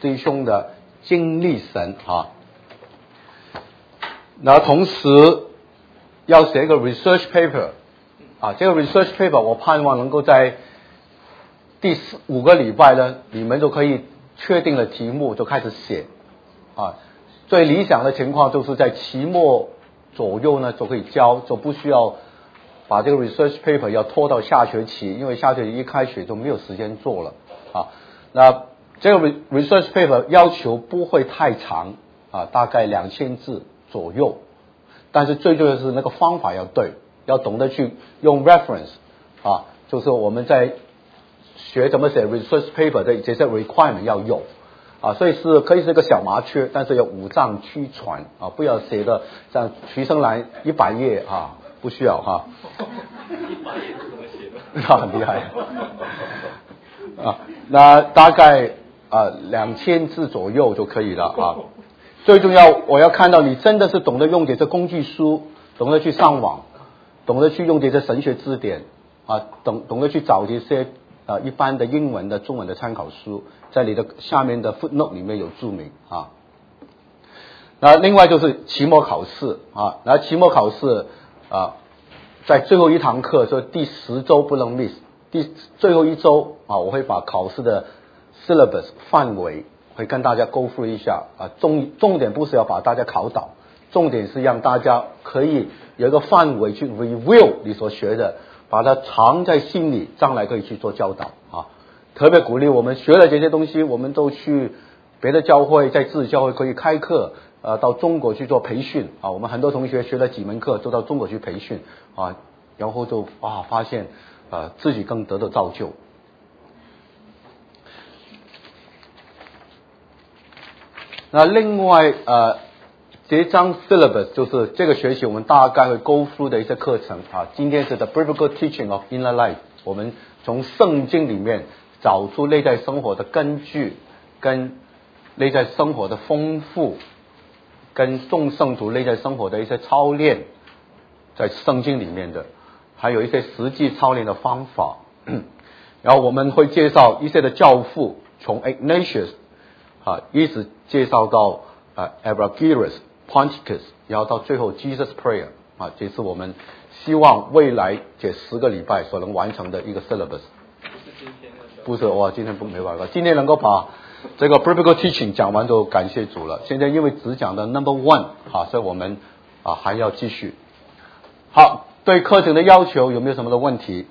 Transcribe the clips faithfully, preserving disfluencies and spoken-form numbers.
弟兄的经历神啊。那同时要写一个 research paper 啊，这个 research paper 我盼望能够在第四五个礼拜呢，你们就可以确定了题目就开始写啊。最理想的情况就是在期末左右呢就可以交，就不需要把这个 research paper 要拖到下学期，因为下学期一开学就没有时间做了啊。那这个 research paper 要求不会太长啊，大概两千字左右，但是最重要的是那个方法要对，要懂得去用 reference 啊，就是我们在学怎么写 research paper 的这些 requirement 要有啊，所以是可以是个小麻雀，但是要五脏俱全啊，不要写的像徐生来一百页啊，不需要哈。 一百页是怎么写的？ 那很厉害啊，那大概啊两千字左右就可以了啊。最重要，我要看到你真的是懂得用这些工具书，懂得去上网，懂得去用这些神学字典啊，懂懂得去找这些呃一般的英文的、中文的参考书，在你的下面的 footnote 里面有注明啊。那另外就是期末考试啊，然后期末考试啊，在最后一堂课，说第十周不能 miss， 第最后一周啊，我会把考试的 syllabus 范围会跟大家 go through 一下啊，重重点不是要把大家考倒，重点是让大家可以有一个范围去 review 你所学的，把它藏在心里，将来可以去做教导啊。特别鼓励我们学了这些东西，我们都去别的教会，在自己教会可以开课，呃，到中国去做培训啊。我们很多同学学了几门课，都到中国去培训啊，然后就啊发现呃自己更得到造就。那另外呃，这张 syllabus 就是这个学期我们大概会 go through 的一些课程啊。今天是 The Biblical Teaching of Inner Life， 我们从圣经里面找出内在生活的根据，跟内在生活的丰富，跟众圣徒内在生活的一些操练，在圣经里面的，还有一些实际操练的方法。然后我们会介绍一些的教父，从 Ignatius 啊，一直介绍到啊 Evagrius、Ponticus， 然后到最后 Jesus Prayer 啊，这是我们希望未来这十个礼拜所能完成的一个 syllabus。不是，哇，今天不没办法，今天能够把这个 biblical teaching 讲完就感谢主了。现在因为只讲的 number one 啊，所以我们啊还要继续。好，对课程的要求有没有什么的问题？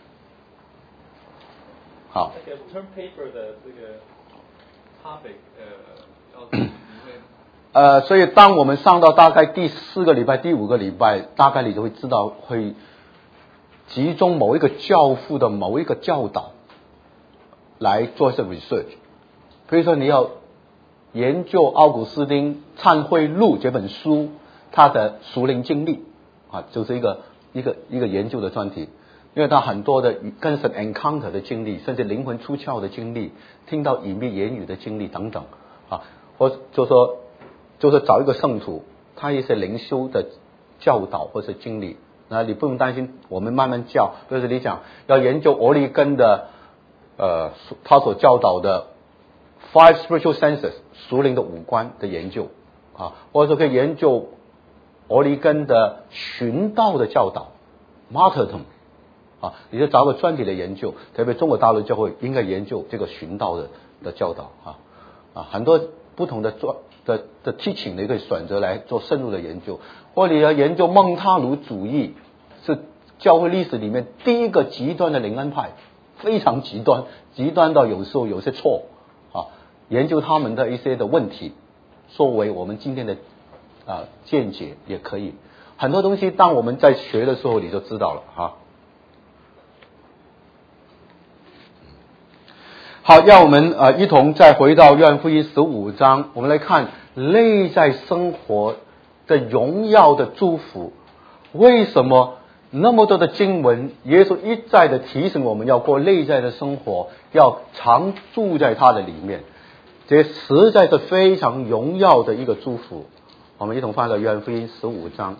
好。 那个 term paper 的这个 topic 呃，要你会呃，所以当我们上到大概第四个礼拜、第五个礼拜，大概你就会知道会集中某一个教父的某一个教导来做一些 research。比如说你要研究奥古斯丁《忏悔录》这本书，他的属灵经历啊，就是一个一个一个研究的专题，因为他很多的跟神 encounter 的经历，甚至灵魂出窍的经历，听到隐秘言语的经历等等啊，或就说就是找一个圣徒，他一些灵修的教导或是经历，那你不用担心，我们慢慢教。比如说你讲要研究俄利根的呃他所教导的 Five Spiritual Senses 属灵的五官的研究啊，或者说可以研究俄利根的寻道的教导 Martyrdom 啊，你就找个专题的研究，特别中国大陆教会应该研究这个寻道的的教导啊啊，很多不同的专的的 teaching 你可以选择来做深入的研究，或者你要研究蒙塔卢主义，是教会历史里面第一个极端的灵恩派，非常极端，极端到有时候有些错啊，研究他们的一些的问题，作为我们今天的啊见解也可以。很多东西当我们在学的时候你就知道了哈。好，让我们呃一同再回到约翰福音十五章，我们来看内在生活的荣耀的祝福。为什么那么多的经文，耶稣一再的提醒我们要过内在的生活，要常住在他的里面，这实在是非常荣耀的一个祝福。我们一同翻到约翰福音十五章，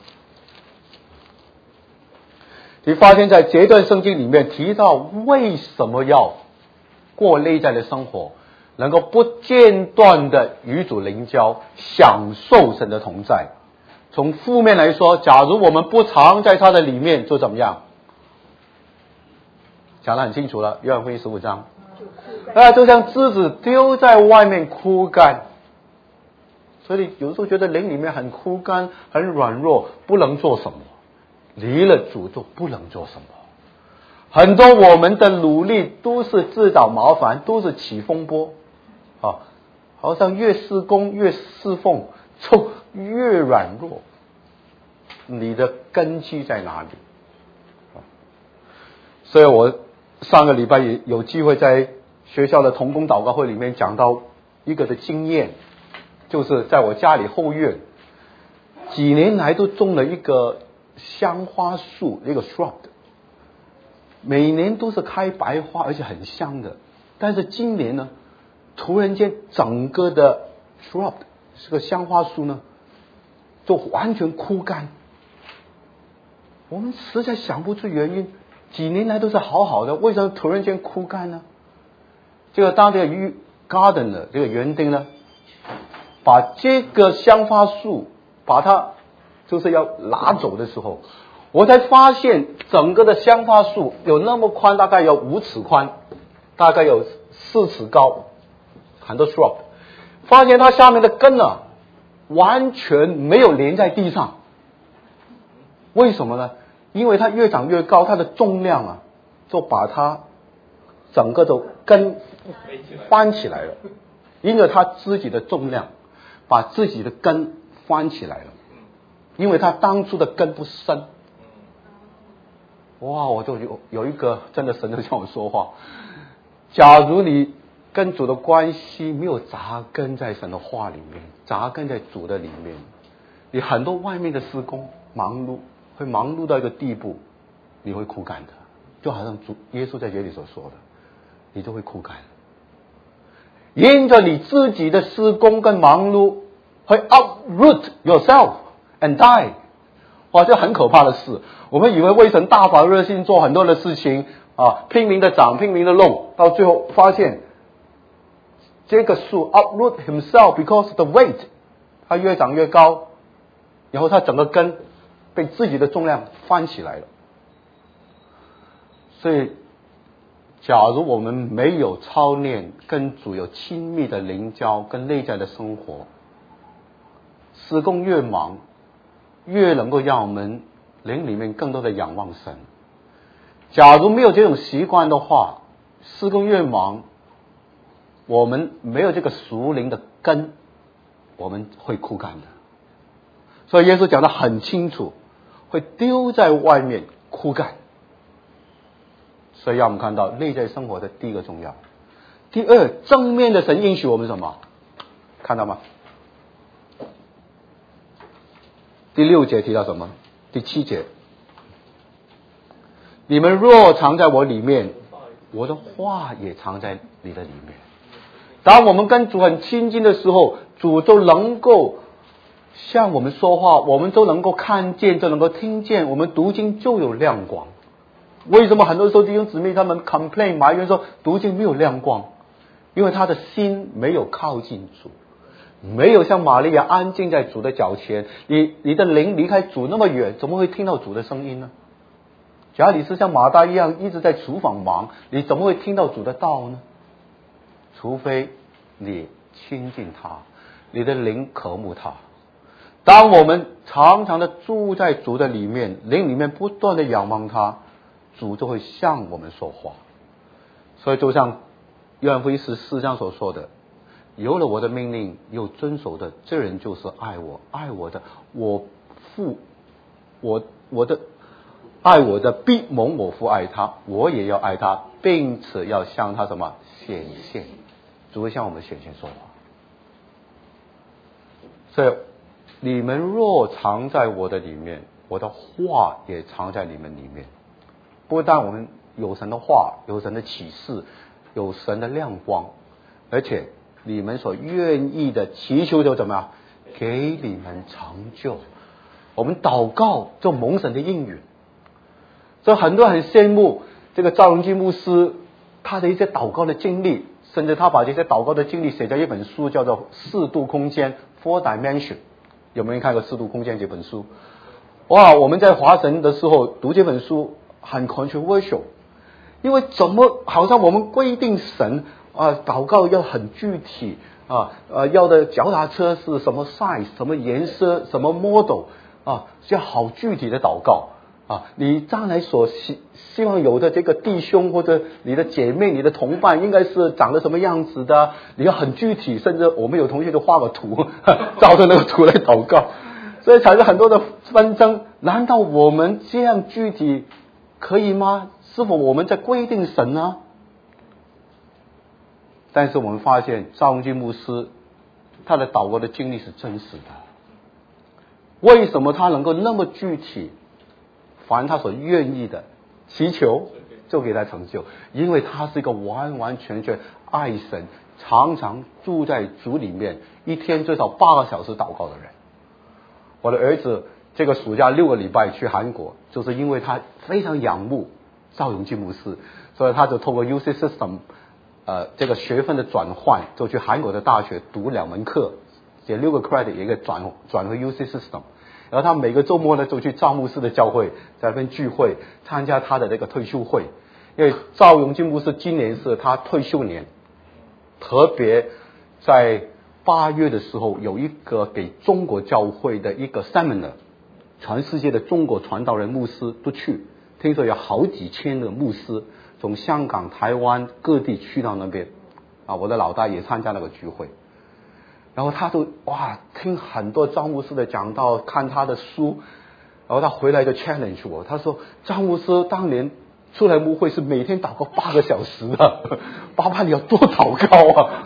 你发现在这段圣经里面提到为什么要过内在的生活， 能够不间断的与主灵交，享受神的同在。从负面来说，假如我们不常在他的里面，就怎么样？讲得很清楚了，约翰福音十五章，啊，就像枝子丢在外面枯干。所以有时候觉得灵里面很枯干、很软弱，不能做什么，离了主就不能做什么。很多我们的努力都是自找麻烦，都是起风波啊，好像越施工越侍奉就越软弱。你的根基在哪里？所以我上个礼拜也有机会在学校的同工祷告会里面讲到一个的经验，就是在我家里后院几年来都种了一个香花树，一个 shrub， 每年都是开白花，而且很香的。但是今年呢，突然间整个的 shrub 这个香花树呢，就完全枯干。我们实在想不出原因，几年来都是好好的，为什么突然间枯干呢？这个当地的 garden 的这个园丁呢，把这个香花树把它就是要拿走的时候，我才发现整个的香花树有那么宽，大概有五尺宽，大概有四尺高，很多 shrub， 发现它下面的根啊完全没有连在地上。为什么呢？因为它越长越高，它的重量啊就把它整个的根翻起来了，因为它自己的重量把自己的根翻起来了，因为它当初的根不深。哇，我就有有一个真的神就向我说话，假如你跟主的关系没有扎根在神的话里面，扎根在主的里面，你很多外面的施工忙碌会忙碌到一个地步，你会枯干的，就好像主耶稣在这里所说的，你就会枯干。因着你自己的施工跟忙碌，会 uproot yourself and die。哇，这很可怕的事。我们以为为神大发热心做很多的事情啊，拼命的长，拼命的弄，到最后发现这个树 uproot himself because the weight， 它越长越高，然后它整个根被自己的重量翻起来了。所以假如我们没有操练跟主有亲密的灵交跟内在的生活，施工越忙，越能够让我们灵里面更多的仰望神。假如没有这种习惯的话，施工越忙，我们没有这个属灵的根，我们会枯干的。所以耶稣讲得很清楚，会丢在外面枯干。所以让我们看到内在生活的第一个重要。第二，正面的神应许我们什么？看到吗？第六节提到什么？第七节，你们若藏在我里面，我的话也藏在你的里面。当我们跟主很亲近的时候，主就能够向我们说话，我们都能够看见，就能够听见，我们读经就有亮光。为什么很多时候弟兄姊妹他们 complain 埋怨说读经没有亮光？因为他的心没有靠近主，没有像玛利亚安静在主的脚前。你你的灵离开主那么远，怎么会听到主的声音呢？假如你是像马大一样一直在厨房忙，你怎么会听到主的道呢？除非你亲近他，你的灵渴慕他。当我们常常的住在主的里面，灵里面不断的仰望他，主就会向我们说话。所以就像约翰福音十四章所说的，有了我的命令又遵守的，这人就是爱我，爱我的我父我我的爱我的必蒙我父爱他，我也要爱他，并且要向他什么显现。主会向我们显现说话。所以你们若藏在我的里面，我的话也藏在你们里面。不但我们有神的话，有神的启示，有神的亮光，而且你们所愿意的祈求就怎么样，给你们成就。我们祷告就蒙神的应允。所以很多人很羡慕这个赵荣基牧师他的一些祷告的经历， 甚至他把这些祷告的经历写在一本书，叫做《四度空间》（Four Dimension）。有没有人看过《四度空间》这本书？哇，我们在华神的时候读这本书很 controversial， 因为怎么好像我们规定神啊，祷告要很具体啊，呃，要的脚踏车是什么 size、什么颜色、什么 model 啊，要好具体的祷告。啊，你将来所希希望有的这个弟兄或者你的姐妹、你的同伴，应该是长得什么样子的？你要很具体，甚至我们有同学就画个图，照着那个图来祷告，所以产生很多的纷争。难道我们这样具体可以吗？是否我们在规定神呢？但是我们发现赵荣基牧师他的祷告的经历是真实的。为什么他能够那么具体？凡他所愿意的祈求就给他成就，因为他是一个完完全全爱神，常常住在主里面，一天最少八个小时祷告的人。我的儿子这个暑假六个礼拜去韩国，就是因为他非常仰慕赵荣基牧师，所以他就透过 U C System 呃这个学分的转换，就去韩国的大学读两门课，写六个 credit 一个转转回 U C System。然后他每个周末呢，就去赵牧师的教会在那边聚会，参加他的那个退休会。因为赵荣基牧师今年是他退休年，特别在八月的时候有一个给中国教会的一个 seminar， 全世界的中国传道人牧师都去，听说有好几千的牧师从香港、台湾各地去到那边啊，我的老大也参加那个聚会。然后他就哇听很多张牧师的讲道，看他的书，然后他回来就 challenge 我，他说张牧师当年出来牧会是每天祷告八个小时的，爸爸你要多祷告啊！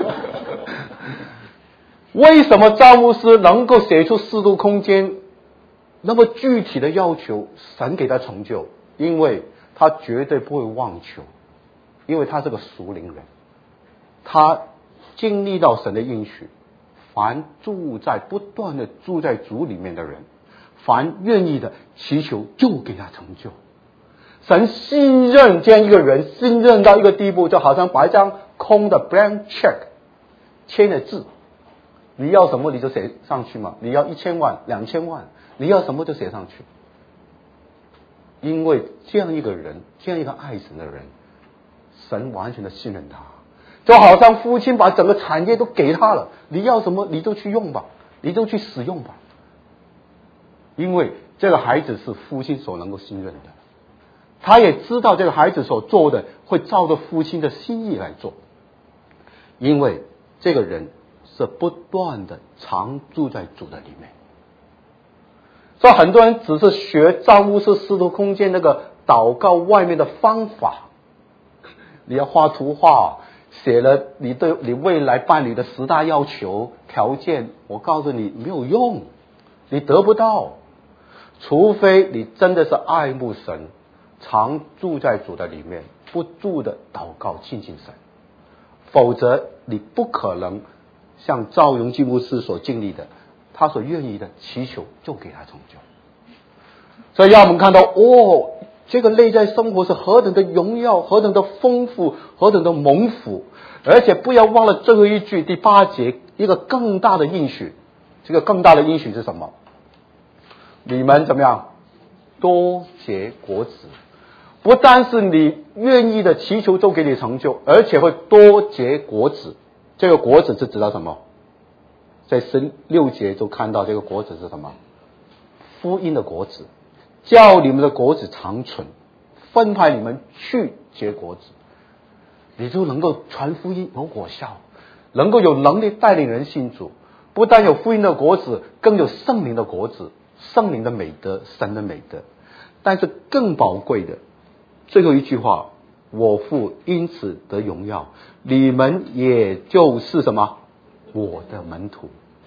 为什么张牧师能够写出四度空间那么具体的要求，神给他成就？因为他绝对不会妄求，因为他是个属灵人，他经历到神的应许，凡住在不断的住在主里面的人，凡愿意的祈求就给他成就。神信任这样一个人，信任到一个地步，就好像把一张空的 blank check 签了字，你要什么你就写上去嘛，你要一千万两千万，你要什么就写上去。因为这样一个人，这样一个爱神的人，神完全的信任他，就好像父亲把整个产业都给他了，你要什么你就去用吧，你就去使用吧。因为这个孩子是父亲所能够信任的，他也知道这个孩子所做的会照着父亲的心意来做，因为这个人是不断的常住在主的里面。所以很多人只是学赵牧师四度空间那个祷告外面的方法，你要画图画，写了你对你未来伴侣的十大要求条件，我告诉你没有用，你得不到，除非你真的是爱慕神，常住在主的里面，不住的祷告亲近神，否则你不可能像赵荣基牧师所经历的，他所愿意的祈求就给他成就。所以让我们看到，哦，这个内在生活是何等的荣耀，何等的丰富，何等的蒙福。而且不要忘了最后一句第八节一个更大的应许，这个更大的应许是什么？你们怎么样？多结果子。不单是你愿意的祈求就给你成就，而且会多结果子。这个果子是指到什么？在十六节就看到这个果子是什么？福音的果子，叫你们的果子长存，分派你们去结果子，你就能够传福音有果效，能够有能力带领人信主。不但有福音的果子，更有圣灵的果子，圣灵的美德，神的美德。但是更宝贵的最后一句话，我父因此得荣耀，你们也就是什么？我的门徒。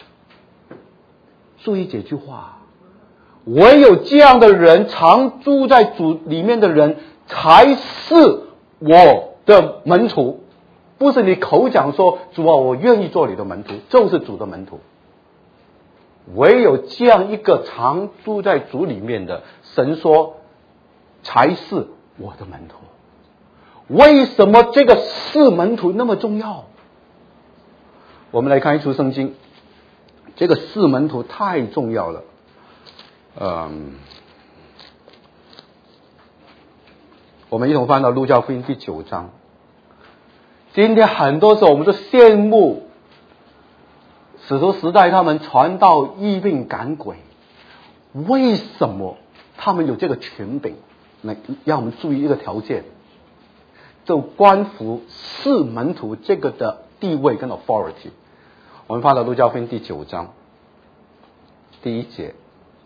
注意这句话，唯有这样的人，常住在主里面的人，才是我的门徒。不是你口讲说主啊，我愿意做你的门徒，就是主的门徒。唯有这样一个常住在主里面的，神说才是我的门徒。 为什么这个四门徒那么重要？我们来看一处圣经，这个四门徒太重要了。嗯，我们一同翻到路加福音第九章。今天很多时候我们都羡慕使徒时代他们传道医病赶鬼，为什么他们有这个权柄？那让我们注意一个条件，就关乎四门徒这个的地位跟 authority。 我们翻到路加福音第九章第一节，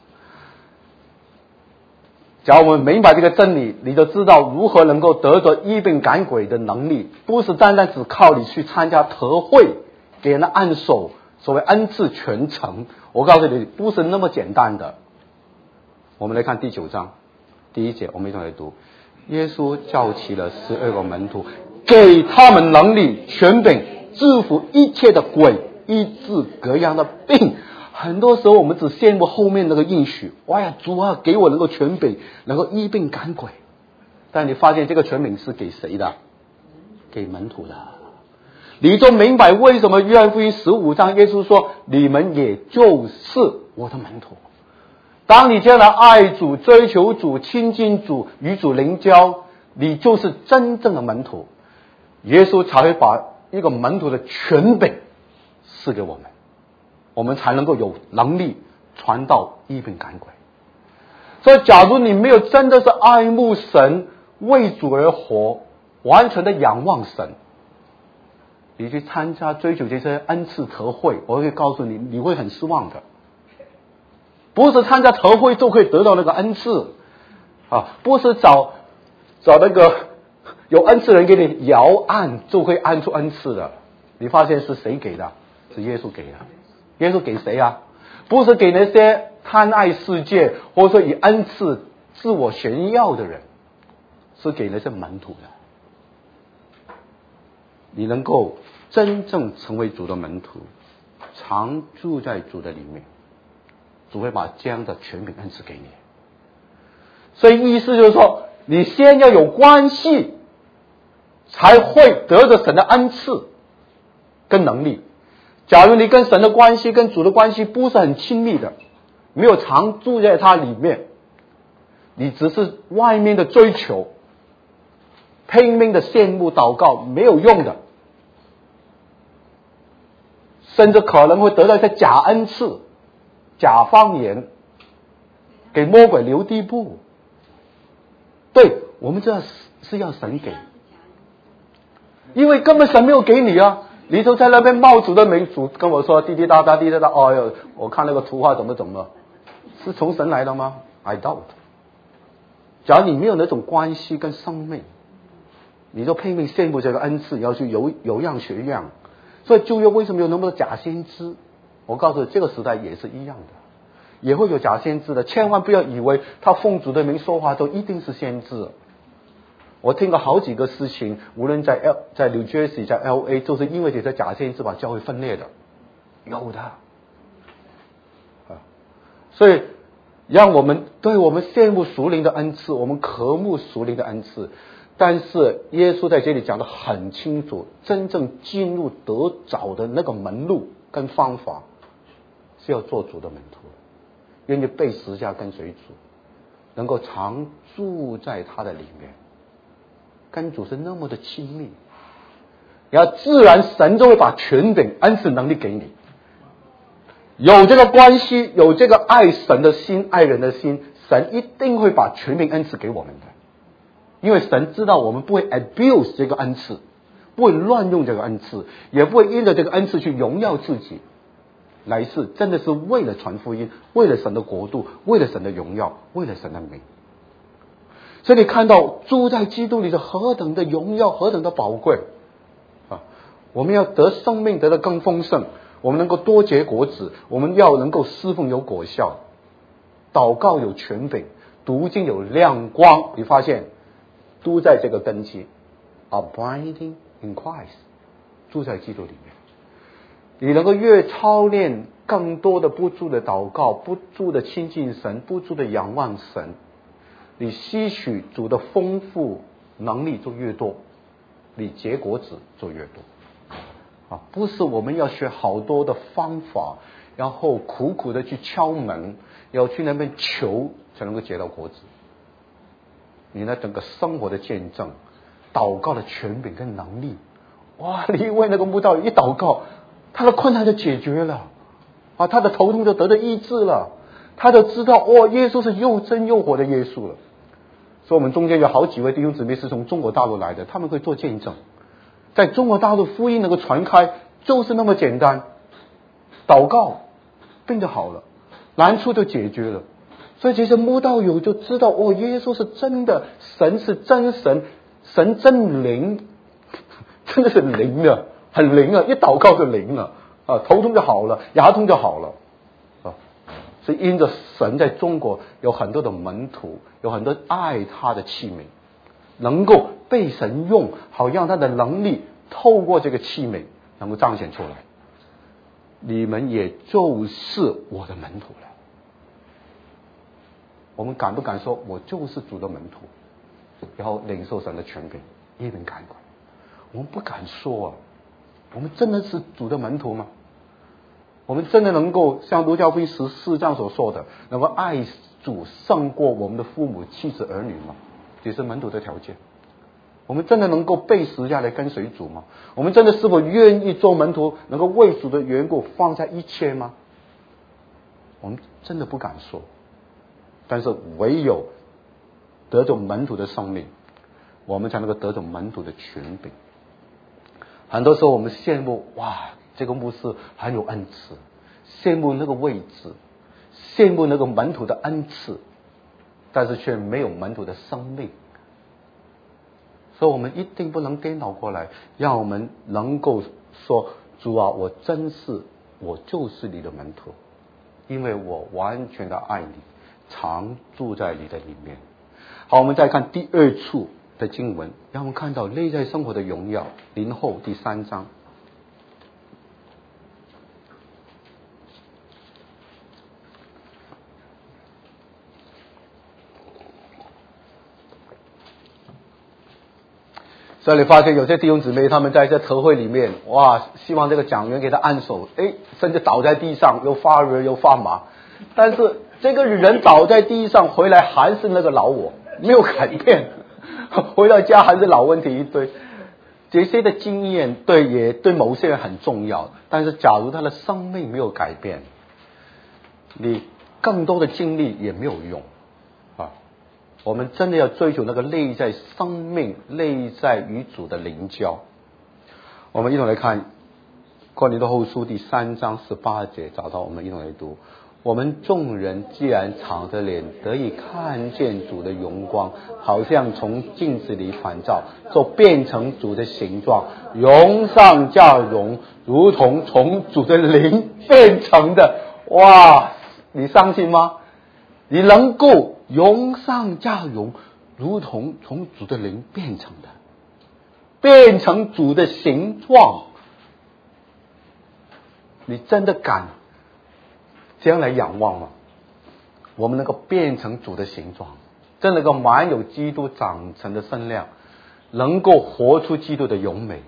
假如我们明白这个真理，你就知道如何能够得着医病赶鬼的能力，不是单单只靠你去参加特会给人按手，所谓恩赐全程，我告诉你不是那么简单的。我们来看第九章第一节，我们一同来读。耶稣叫起了十二个门徒，给他们能力权柄，制服一切的鬼，医治各样的病。很多时候我们只羡慕后面那个应许，哇呀，主啊，给我能够权柄，能够医病赶鬼。但你发现这个权柄是给谁的？给门徒的。你就明白为什么约翰福音十五章耶稣说，你们也就是我的门徒。当你将来爱主、追求主、亲近主、与主灵交，你就是真正的门徒。耶稣才会把一个门徒的权柄赐给我们，我们才能够有能力传道医病赶鬼。所以假如你没有真的是爱慕神，为主而活，完全的仰望神，你去参加追求这些恩赐特会，我会告诉你，你会很失望的。不是参加特会就可以得到那个恩赐啊，不是找找那个有恩赐人给你摇按就会按出恩赐的。你发现是谁给的？是耶稣给的。耶稣给谁啊？不是给那些贪爱世界或者说以恩赐自我炫耀的人，是给那些门徒的。你能够真正成为主的门徒，常住在主的里面，主会把这样的权柄恩赐给你。所以意思就是说，你先要有关系，才会得着神的恩赐跟能力。假如你跟神的关系跟主的关系不是很亲密的，没有常住在他里面，你只是外面的追求，拼命的羡慕祷告，没有用的，甚至可能会得到一些假恩赐、假方言，给魔鬼留地步。对，我们这是要神给，因为根本神没有给你啊。你就在那边冒主的名，主跟我说滴滴答答滴滴答，哦哟，我看那个图画怎么怎么，是从神来的吗？ I doubt。 假如你没有那种关系跟生命，你就拼命羡慕这个恩赐，要去有有样学样。所以旧约为什么有那么多假先知？我告诉你，这个时代也是一样的，也会有假先知的。千万不要以为他奉主的名说话就一定是先知。我听过好几个事情，无论在 L 在 New Jersey 在 L A， 就是因为这些假先知把教会分裂的，有的啊。所以让我们对我们羡慕属灵的恩赐，我们渴慕属灵的恩赐，但是耶稣在这里讲得很清楚，真正进入得着的那个门路跟方法，是要做主的门徒，愿意背十字架跟随主，能够常住在他的里面，跟主是那么的亲密，然后自然神就会把权柄恩赐能力给你。有这个关系，有这个爱神的心、爱人的心，神一定会把权柄恩赐给我们的。因为神知道我们不会 abuse 这个恩赐，不会乱用这个恩赐，也不会因着这个恩赐去荣耀自己，乃是真的是为了传福音，为了神的国度，为了神的荣耀，为了神的名。所以你看到住在基督里的何等的荣耀，何等的宝贵啊！我们要得生命得得更丰盛，我们能够多结果子，我们要能够侍奉有果效，祷告有权柄，读经有亮光。你发现都在这个根基 abiding in Christ， 住在基督里面，你能够越操练更多的不住的祷告，不住的亲近神，不住的仰望神，你吸取主的丰富能力就越多， 你结果子就越多。啊，不是我们要学好多的方法，然后苦苦的去敲门，要去那边求才能够结到果子。你那整个生活的见证，祷告的权柄跟能力，哇！你为那个慕道友一祷告，他的困难就解决了，啊，他的头痛就得到医治了，他就知道哦，耶稣是又真又活的耶稣了。所以我们中间有好几位弟兄姊妹是从中国大陆来的，他们会做见证，在中国大陆福音能够传开，就是那么简单，祷告，病就好了，难处就解决了。所以其实慕道友就知道哦，耶稣是真的，神是真神，神真灵，真的是灵的，很灵啊！一祷告就灵了啊，头痛就好了，牙痛就好了啊。所以因着神在中国有很多的门徒，有很多爱他的器皿，能够被神用，好让他的能力透过这个器皿能够彰显出来。你们也就是我的门徒了。我们敢不敢说我就是主的门徒，然后领受神的权柄，一并赶快？我们不敢说啊。我们真的是主的门徒吗？我们真的能够像路加福音十四章所说的，能够爱主胜过我们的父母、妻子、儿女吗？这是门徒的条件。我们真的能够背十字架来跟随主吗？我们真的是否愿意做门徒，能够为主的缘故放下一切吗？我们真的不敢说。但是唯有得着门徒的生命，我们才能够得着门徒的权柄。很多时候我们羡慕，哇，这个牧师很有恩赐，羡慕那个位置，羡慕那个门徒的恩赐，但是却没有门徒的生命。所以我们一定不能颠倒过来，让我们能够说，主啊，我真是，我就是你的门徒，因为我完全的爱你，常住在你的里面。好，我们再看第二处的经文，让我们看到内在生活的荣耀，林后第三章。所以你发现有些弟兄姊妹他们在这特会里面，哇，希望这个讲员给他按手，哎，甚至倒在地上，又发热又发麻，但是这个人倒在地上回来还是那个老我，没有改变，回到家还是老问题一堆。这些的经验对也对某些人很重要，但是假如他的生命没有改变，你更多的经历也没有用啊。我们真的要追求那个内在生命、内在与主的灵交。我们一同来看哥林多后书第三章十八节，找到我们一同来读。我们众人既然敞着脸得以看见主的荣光，好像从镜子里反照，就变成主的形状，荣上加荣，如同从主的灵变成的。哇，你相信吗？你能够荣上加荣，如同从主的灵变成的，变成主的形状，你真的敢这样来仰望吗？我们能够变成主的形状，真能够满有基督长成的身量，能够活出基督的荣美。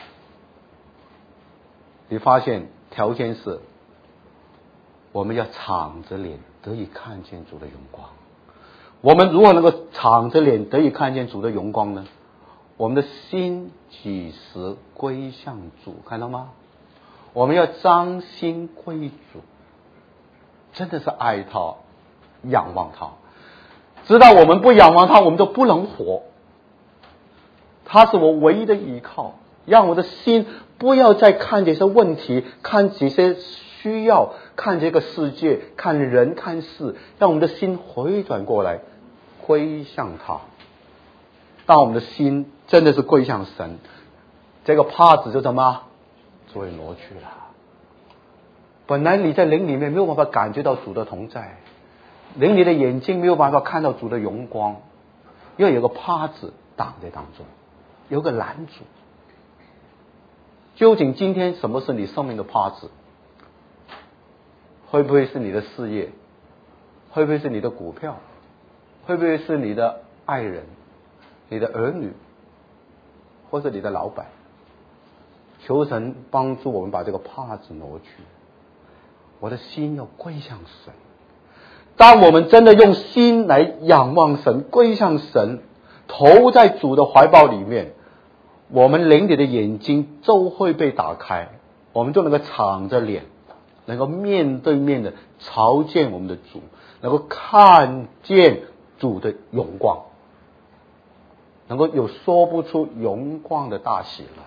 你发现条件是我们要敞着脸得以看见主的荣光。我们如何能够敞着脸得以看见主的荣光呢？我们的心几时归向主，看到吗？我们要将心归主，真的是爱他，仰望他，知道我们不仰望他，我们就不能活。他是我唯一的依靠，让我的心不要再看这些问题，看这些需要，看这个世界，看人，看事，让我们的心回转过来，归向他。当我们的心真的是归向神，这个帕子就怎么就会挪去了。本来你在灵里面没有办法感觉到主的同在，灵里的眼睛没有办法看到主的荣光，因为有个帕子挡在当中，有个拦阻。究竟今天什么是你生命的帕子？会不会是你的事业？会不会是你的股票？会不会是你的爱人、你的儿女？ 或是你的老板，求神帮助我们把这个帕子挪去。我的心要归向神。当我们真的用心来仰望神，归向神，投在主的怀抱里面，我们灵里的眼睛就会被打开，我们就能够敞着脸，能够面对面的朝见我们的主，能够看见主的荣光，能够有说不出荣光的大喜乐。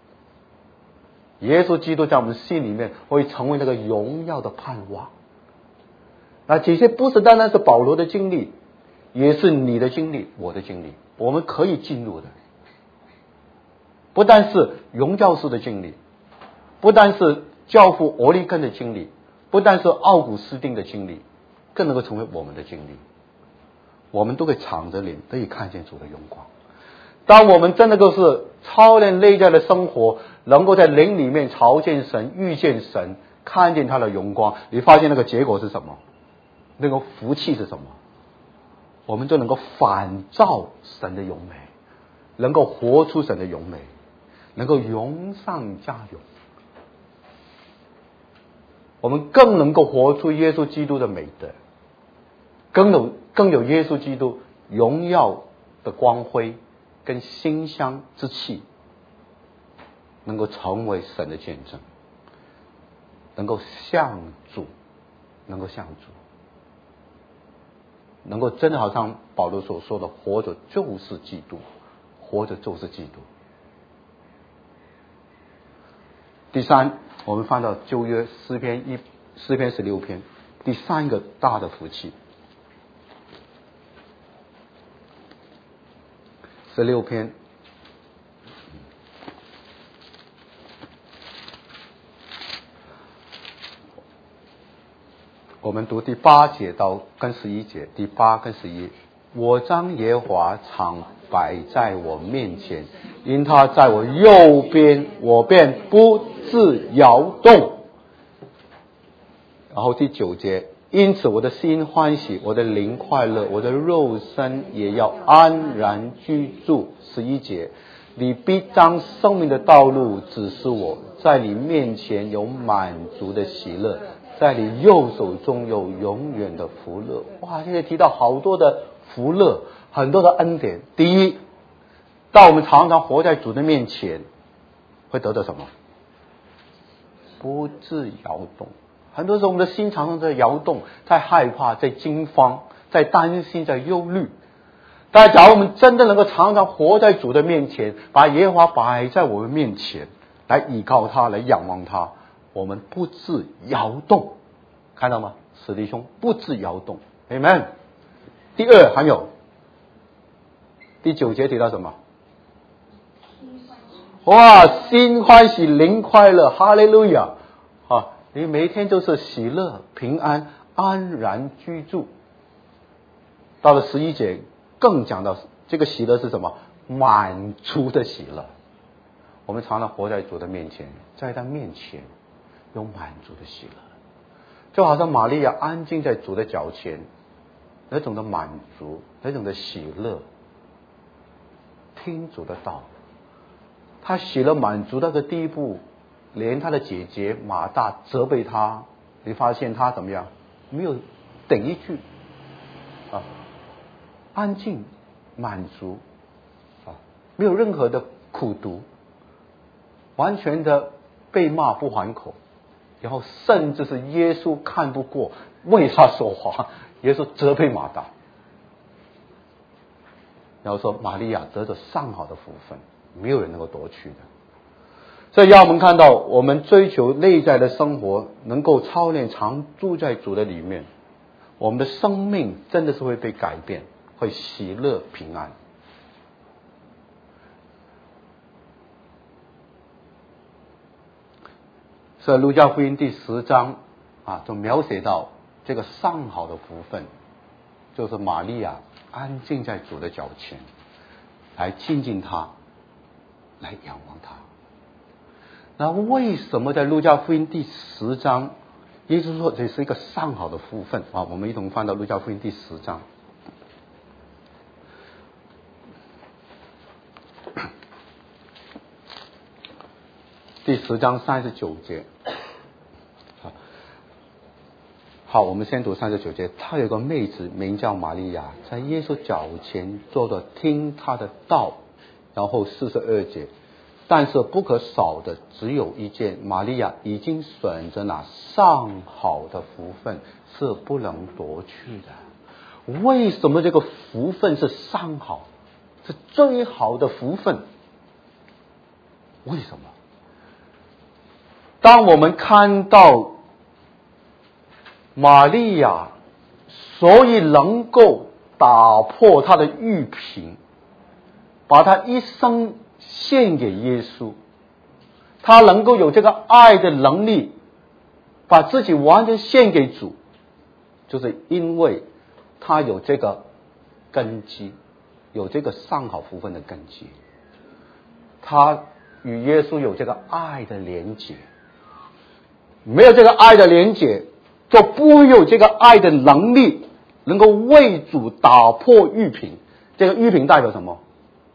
耶稣基督在我们心里面会成为那个荣耀的盼望。那这些不是单单是保罗的经历，也是你的经历，我的经历，我们可以进入的。不但是荣教士的经历，不但是教父俄利根的经历，不但是奥古斯丁的经历，更能够成为我们的经历。我们都可以敞着脸，得以看见主的荣光。当我们真的都是操练内在的生活，能够在灵里面朝见神，遇见神，看见他的荣光，你发现那个结果是什么？那个福气是什么？我们就能够反照神的荣美，能够活出神的荣美，能够荣上加荣。我们更能够活出耶稣基督的美德，更有更有耶稣基督荣耀的光辉跟馨香之气，能够成为神的见证，能够向主，能够向主，能够真的好像保罗所说的，活着就是基督，活着就是基督。第三，我们翻到旧约诗篇一诗篇十六篇，第三个大的福气。十六篇，我们读第八节到跟十一节，第八跟十一。我将耶和华常摆在我面前，因他在我右边，我便不致摇动。然后第九节，因此我的心欢喜，我的灵快乐，我的肉身也要安然居住。十一节，你必将生命的道路指示我，在你面前有满足的喜乐，在你右手中有永远的福乐。哇，现在提到好多的福乐，很多的恩典。第一，当我们常常活在主的面前，会得到什么？不致摇动。很多时候我们的心常常在摇动，在害怕，在惊慌，在担心，在忧虑。但假如我们真的能够常常活在主的面前，把耶和华摆在我们面前，来依靠他，来仰望他，我们不致摇动。看到吗？死弟兄，不致摇动。 Amen。 第二，还有第九节提到什么？哇，心欢喜，灵快乐，哈利路亚啊！你每一天都是喜乐、平安、安然居住。到了十一节，更讲到这个喜乐是什么？满足的喜乐。我们常常活在主的面前，在他面前有满足的喜乐，就好像玛利亚安静在主的脚前，那种的满足，那种的喜乐，听主的道，他喜乐满足到的地步，连他的姐姐马大责备他，你发现他怎么样？没有顶一句啊，安静满足啊，没有任何的苦毒，完全的被骂不还口，然后甚至是耶稣看不过，为他说话，耶稣责备马大，然后说玛利亚得着上好的福分，没有人能够夺去的。所以让我们看到，我们追求内在的生活，能够操练常住在主的里面，我们的生命真的是会被改变，会喜乐平安。所以路加福音第十章啊，就描写到这个上好的福分，就是玛利亚安静在主的脚前，来亲近他，来仰望他。那为什么在路加福音第十章，耶稣说这是一个上好的福分啊？我们一同翻到路加福音第十章。 第十章三十九节。好，好，我们先读三十九节。他有个妹子名叫玛利亚，在耶稣脚前坐着听他的道。然后四十二节，但是不可少的只有一件，玛利亚已经选择那上好的福分，是不能夺去的。为什么这个福分是上好，是最好的福分？为什么？当我们看到玛利亚所以能够打破她的玉瓶，把他一生献给耶稣，他能够有这个爱的能力，把自己完全献给主，就是因为他有这个根基，有这个上好福分的根基，他与耶稣有这个爱的连结。没有这个爱的连结，就不会有这个爱的能力，能够为主打破玉瓶。这个玉瓶代表什么？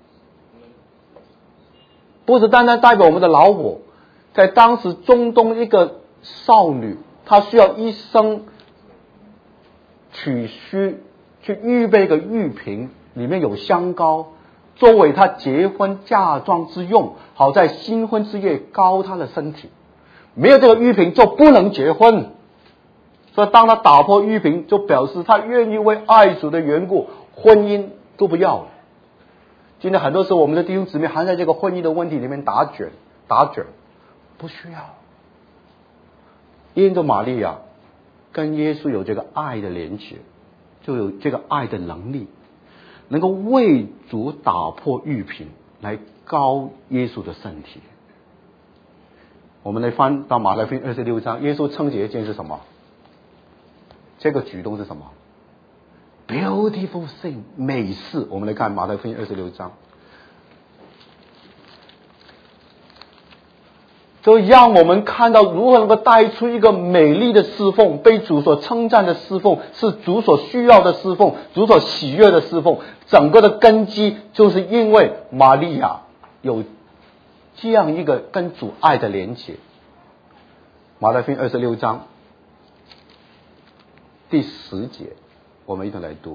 不是单单代表我们的老我，在当时中东一个少女，她需要一生取须去预备一个玉瓶，里面有香膏，作为她结婚嫁妆之用，好在新婚之夜膏她的身体。没有这个玉瓶就不能结婚，所以当她打破玉瓶，就表示她愿意为爱主的缘故，婚姻都不要了。今天很多时候我们的弟兄姊妹还在这个婚姻的问题里面打卷打卷，不需要。因着玛利亚跟耶稣有这个爱的连结，就有这个爱的能力，能够为主打破玉瓶，来膏耶稣的身体。我们来翻到马太福音二十六章，耶稣称这一件是什么？这个举动是什么？Beautiful thing， 美事。我们来看马太福音二十六章，就让我们看到如何能够带出一个美丽的侍奉，被主所称赞的侍奉，是主所需要的侍奉，主所喜悦的侍奉。整个的根基就是因为玛利亚有这样一个跟主爱的连结。马太福音二十六章第十节，我们一同来读。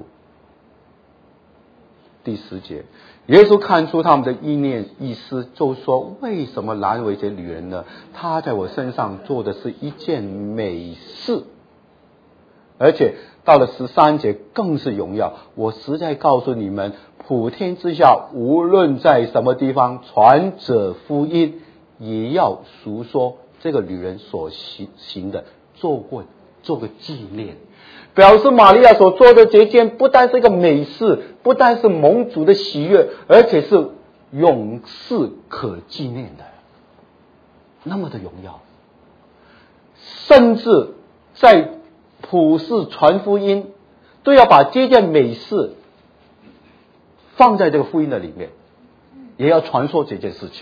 第十节，耶稣看出他们的意念意思，就说：为什么难为这女人呢？她在我身上做的是一件美事。而且到了十三节更是荣耀。我实在告诉你们，普天之下无论在什么地方传这福音，也要述说这个女人所行行的，做过做个纪念。表示玛利亚所做的这件不但是一个美事，不但是蒙主的喜悦，而且是永世可纪念的，那么的荣耀。甚至在普世传福音，都要把这件美事放在这个福音的里面，也要传说这件事情。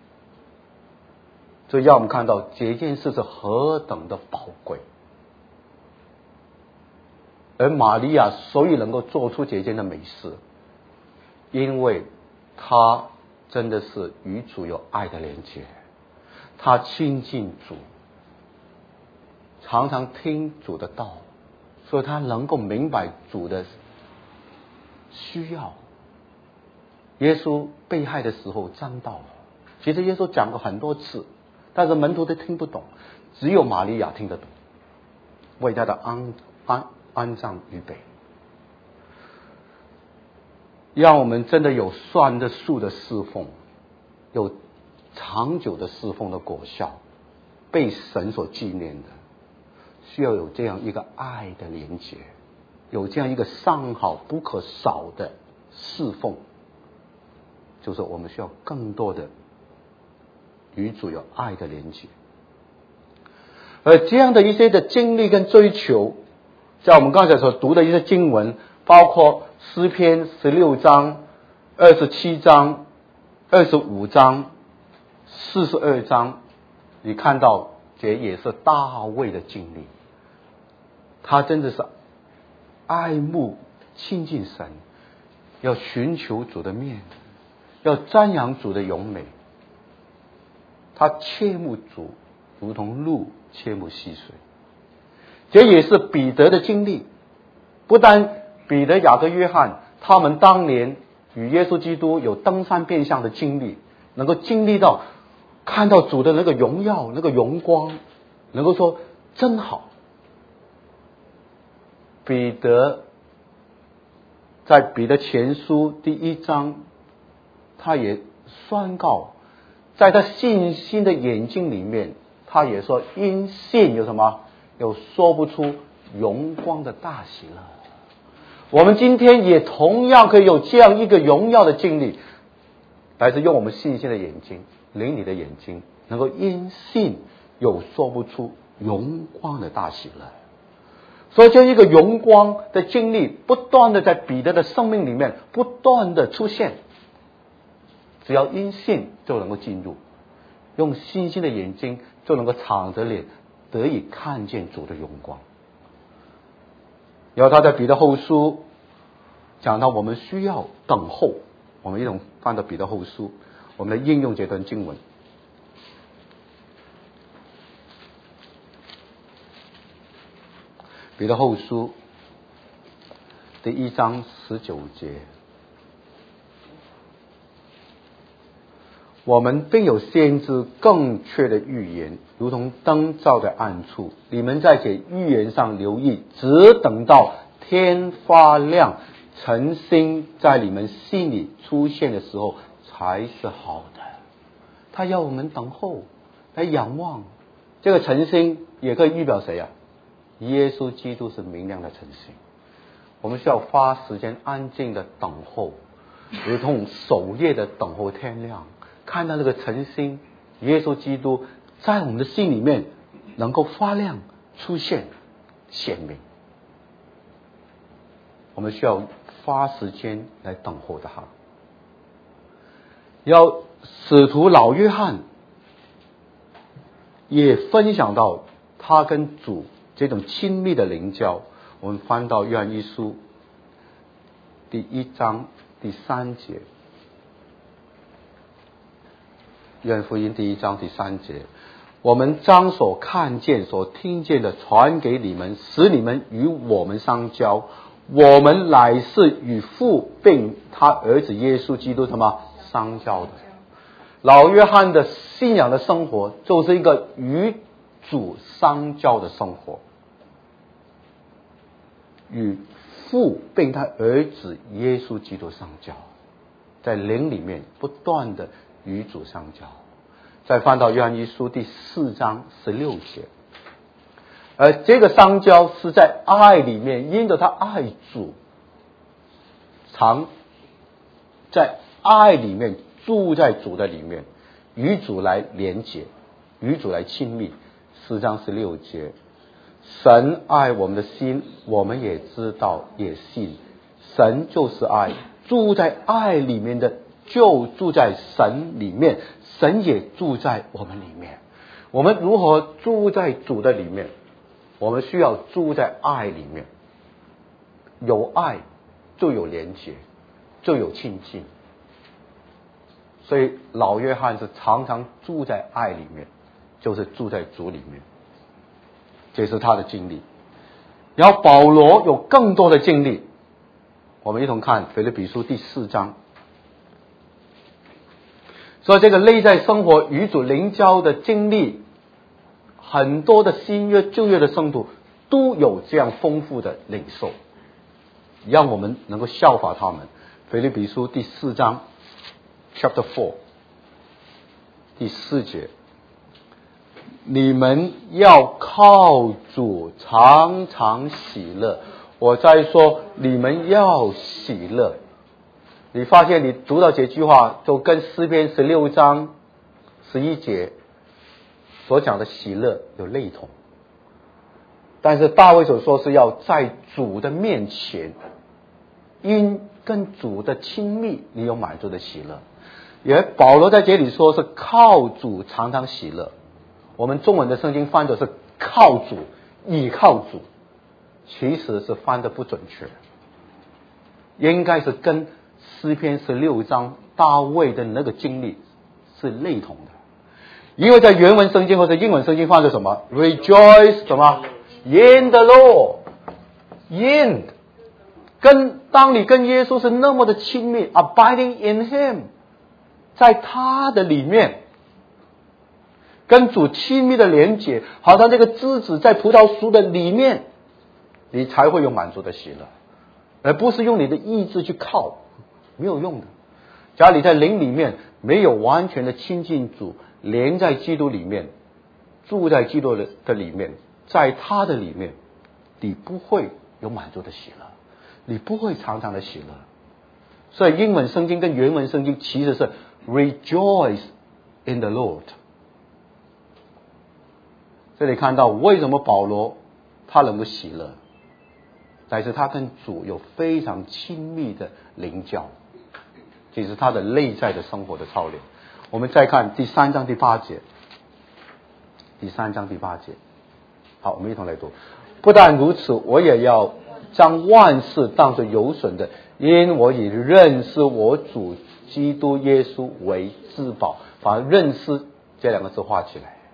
所以让我们看到这件事是何等的宝贵。而玛利亚所以能够做出这件的美事，因为她真的是与主有爱的连接，她亲近主，常常听主的道，所以她能够明白主的需要。耶稣被害的时候讲道了，其实耶稣讲过很多次，但是门徒都听不懂，只有玛利亚听得懂，为他的安安安葬预备。让我们真的有算得数的侍奉，有长久的侍奉的果效，被神所纪念的，需要有这样一个爱的连结，有这样一个上好不可少的侍奉，就是我们需要更多的与主有爱的连结。而这样的一些的经历跟追求，在我们刚才所读的一些经文，包括诗篇十六章、二十七章、二十五章、四十二章，你看到这也是大卫的经历。他真的是爱慕亲近神，要寻求主的面，要瞻仰主的荣美。 他切慕主，如同鹿切慕溪水。这也是彼得的经历。不但彼得、雅各、约翰他们当年与耶稣基督有登山变像的经历，能够经历到看到主的那个荣耀、那个荣光，能够说真好。彼得在彼得前书第一章，他也宣告，在他信心的眼睛里面，他也说因信有什么，有说不出荣光的大喜乐。我们今天也同样可以有这样一个荣耀的经历，来自用我们信心的眼睛、灵里的眼睛，能够因信有说不出荣光的大喜乐。所以这一个荣光的经历不断的在彼得的生命里面不断的出现，只要因信就能够进入，用信心的眼睛就能够敞着脸得以看见主的荣光。然后他在彼得后书讲到我们需要等候，我们一同翻到彼得后书，我们来应用这段经文。彼得后书第一章十九节，我们并有先知更确的预言，如同灯照在暗处，你们在这预言上留意，只等到天发亮，晨星在你们心里出现的时候才是好的。他要我们等候，来仰望。这个晨星也可以预表谁啊？耶稣基督是明亮的晨星。我们需要花时间安静的等候，如同守夜的等候天亮，看到那个晨星，耶稣基督在我们的心里面能够发亮出现显明。我们需要花时间来等候他。要使徒老约翰也分享到他跟主这种亲密的灵交。我们翻到约翰一书第一章第三节，约翰福音第一章第三节，我们将所看见所听见的传给你们，使你们与我们相交。我们乃是与父并他儿子耶稣基督什么相交的。老约翰的信仰的生活就是一个与主相交的生活，与父并他儿子耶稣基督相交，在灵里面不断的与主相交。再翻到约翰一书第四章十六节，而这个相交是在爱里面，因着他爱主，常在爱里面住在主的里面，与主来连结，与主来亲密。四章十六节，神爱我们的心，我们也知道也信，神就是爱，住在爱里面的就住在神里面，神也住在我们里面。我们如何住在主的里面？我们需要住在爱里面，有爱就有连结，就有亲近。所以老约翰是常常住在爱里面，就是住在主里面，这是他的经历。然后保罗有更多的经历，我们一同看腓立比书第四章。所以这个内在生活与主灵交的经历，很多的新约旧约的圣徒都有这样丰富的领受，让我们能够效法他们。腓立比书第四章 chapter four 第四节，你们要靠主常常喜乐。我在说你们要喜乐。你发现你读到这句话就跟诗篇十六章十一节所讲的喜乐有类同，但是大卫所说是要在主的面前，因跟主的亲密你有满足的喜乐。也保罗在这里说是靠主常常喜乐，我们中文的圣经翻的是靠主倚靠主，其实是翻的不准确，应该是跟诗篇十六章大卫的那个经历是类同的。 因为在原文圣经或者英文圣经放的什么 ？Rejoice 什么 ？In the Lord，in 跟当你跟耶稣是那么的亲密 ，abiding in Him， 在他的里面。跟主亲密的连结，好像这个枝子在葡萄树的里面，你才会有满足的喜乐，而不是用你的意志去靠，没有用的。假如你在灵里面没有完全的亲近主，连在基督里面，住在基督的里面，在他的里面，你不会有满足的喜乐，你不会常常的喜乐。所以英文圣经跟原文圣经其实是 rejoice in the Lord。这里看到为什么保罗他能够喜乐，乃是他跟主有非常亲密的灵交，这是他的内在的生活的操练。我们再看第三章第八节，第三章第八节，好，我们一同来读。不但如此，我也要将万事当作有损的，因我以认识我主基督耶稣为至宝。把认识这两个字画起来。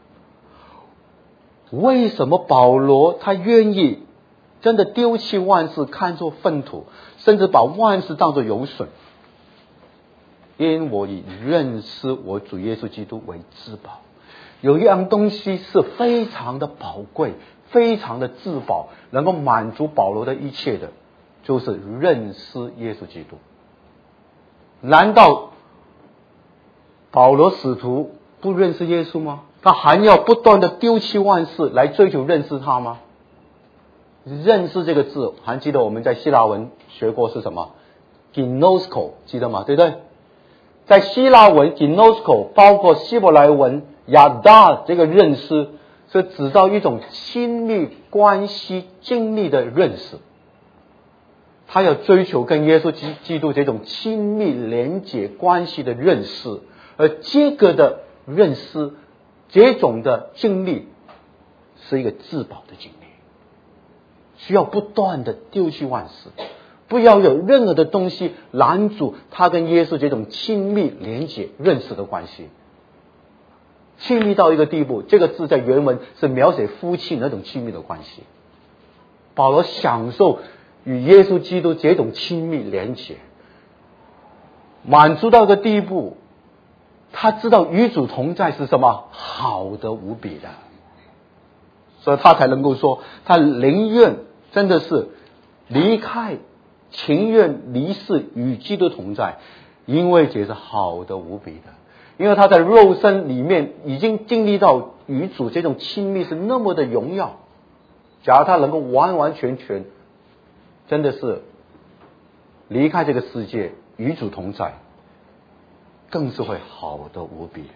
为什么保罗他愿意真的丢弃万事，看作粪土，甚至把万事当作有损？因我以认识我主耶稣基督为至宝。有一样东西是非常的宝贵，非常的至宝，能够满足保罗的一切的，就是认识耶稣基督。难道保罗使徒不认识耶稣吗？他还要不断的丢弃万事来追求认识他吗？认识这个字，还记得我们在希腊文学过是什么 ？ginosko， 记得吗？对不对？在希腊文 ginosko 包括希伯来文 yada 这个认识，是指到一种亲密关系经历的认识。他要追求跟耶稣基督这种亲密连结关系的认识，而这个的认识，这种的经历是一个至宝的经历，需要不断的丢弃万事，不要有任何的东西拦阻他跟耶稣这种亲密连结认识的关系。亲密到一个地步，这个字在原文是描写夫妻那种亲密的关系。保罗享受与耶稣基督这种亲密连结，满足到一个地步，他知道与主同在是什么好的无比的，所以他才能够说他宁愿真的是离开，情愿离世与基督同在，因为这是好的无比的。因为他在肉身里面已经经历到与主这种亲密是那么的荣耀，假如他能够完完全全真的是离开这个世界与主同在，更是会好的无比。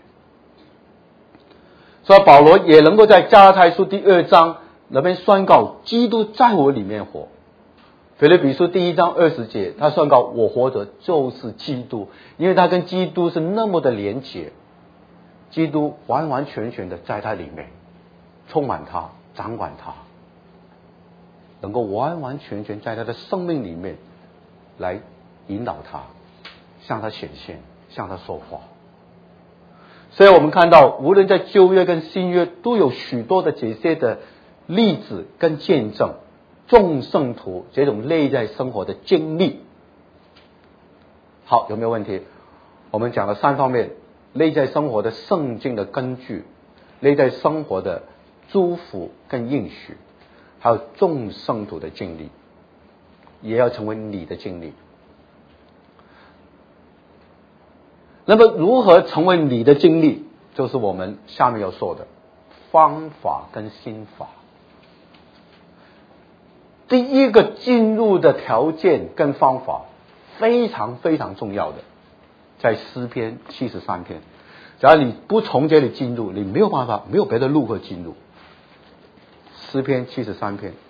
所以保罗也能够在加拉太书第二章那边宣告基督在我里面活。腓立比书第一章二十节，他宣告我活着就是基督，因为他跟基督是那么的连结，基督完完全全的在他里面充满他，掌管他，能够完完全全在他的生命里面来引导他，向他显现，向他说话。所以我们看到无论在旧约跟新约都有许多的这些的例子跟见证，众圣徒这种内在生活的经历。好，有没有问题？我们讲了三方面：内在生活的圣经的根据，内在生活的祝福跟应许，还有众圣徒的经历，也要成为你的经历。那么如何成为你的经历，就是我们下面要说的方法跟心法。第一个进入的条件跟方法非常非常重要的，在诗篇七十三篇。假如你不从这里进入，你没有办法，没有别的路可进入。诗篇七十三篇，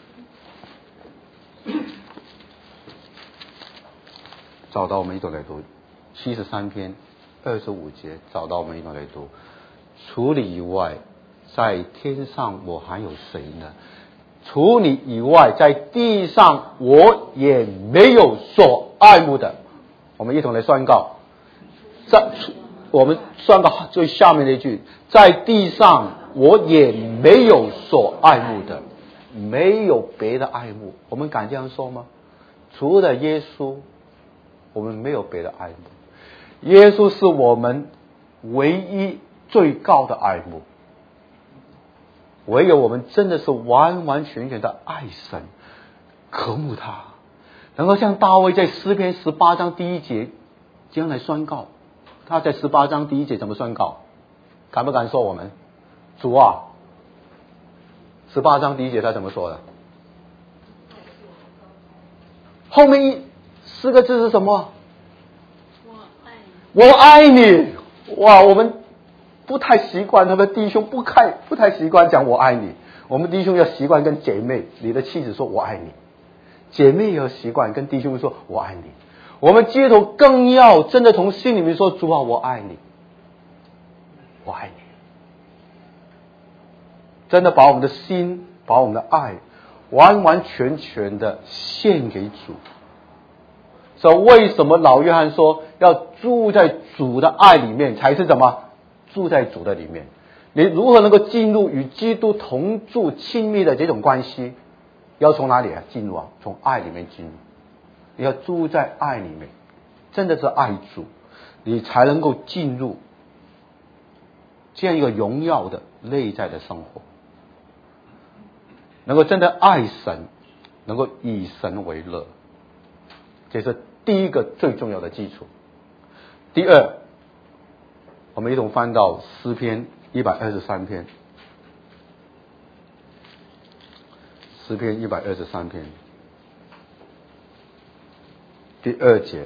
找到我们一同来读。七十三篇二十五节，找到我们一同来读。除你以外，在天上我还有谁呢？除你以外，在地上我也没有所爱慕的。我们一同来宣告，在我们算个最下面的一句，在地上我也没有所爱慕的，没有别的爱慕。我们敢这样说吗？除了耶稣，我们没有别的爱慕。耶稣是我们唯一最高的爱慕，唯有我们真的是完完全全的爱神，渴慕他，能够像大卫在诗篇十八章第一节这样来宣告。他在十八章第一节怎么宣告？敢不敢说我们？主啊，十八章第一节他怎么说的？后面一四个字是什么？我爱你。哇，我们不太习惯，他们弟兄不太不太习惯讲我爱你。我们弟兄要习惯跟姐妹，你的妻子说我爱你，姐妹也要习惯跟弟兄说我爱你。我们基督徒更要真的从心里面说，主啊，我爱你，我爱你。真的把我们的心，把我们的爱完完全全的献给主。所以为什么老约翰说要住在主的爱里面，才是怎么住在主的里面？你如何能够进入与基督同住亲密的这种关系？要从哪里啊进入啊？从爱里面进入。你要住在爱里面，真的是爱主，你才能够进入这样一个荣耀的内在的生活，能够真的爱神，能够以神为乐，这是第一个最重要的基础。第二，我们一同翻到诗篇一百二十三篇，诗篇一百二十三篇第二节。